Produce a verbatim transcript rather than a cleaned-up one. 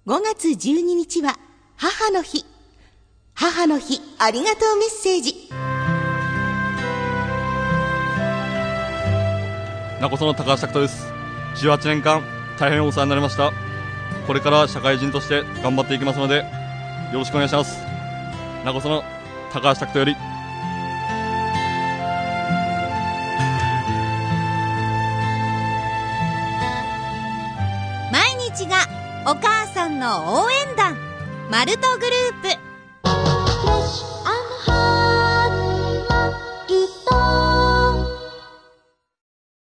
ごがつじゅうににちは母の日。母の日ありがとうメッセージ。 名古屋の高橋拓人です。じゅうはちねんかん大変お世話になりました。これから社会人として頑張っていきますのでよろしくお願いします。名古屋の高橋拓人より。 毎日がお母さんの応援団マルトグループ。